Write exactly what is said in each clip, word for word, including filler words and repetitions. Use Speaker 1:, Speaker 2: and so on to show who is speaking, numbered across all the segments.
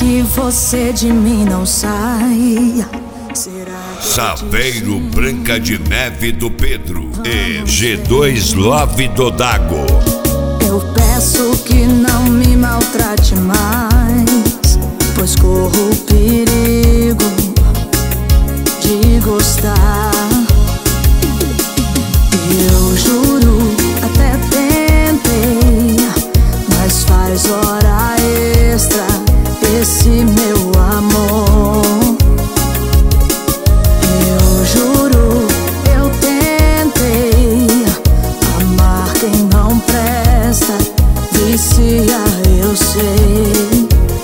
Speaker 1: que você de mim não sai? Será que
Speaker 2: Saveiro Branca de Neve do Pedro e G dois Love do Dago.
Speaker 1: Eu peço que não me maltrate mais, pois corro o perigo de gostar. Eu juro, até tentei, mas faz hora extra esse meu amor. Eu juro, eu tentei amar quem não presta, vicia, eu sei.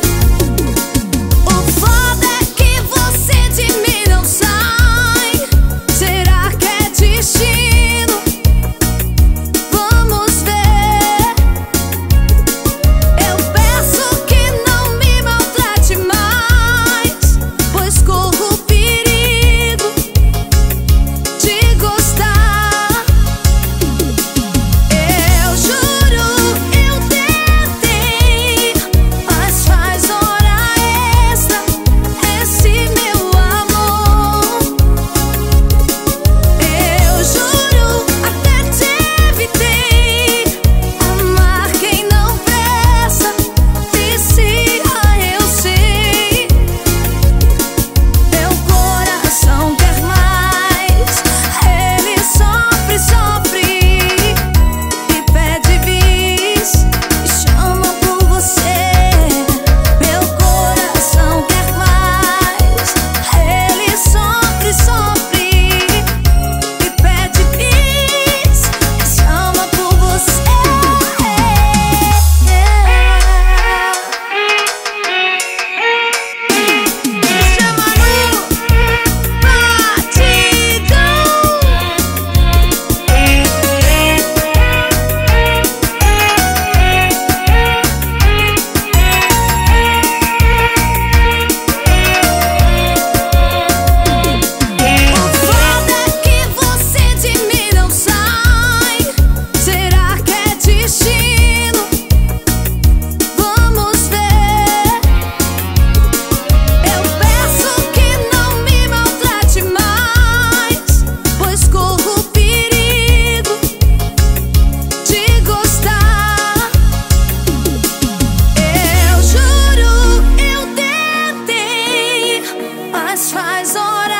Speaker 1: Faz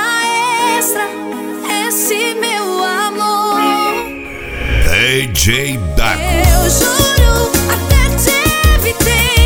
Speaker 1: hora extra esse meu amor.
Speaker 2: D J Dago.
Speaker 1: Eu juro, até te evitei.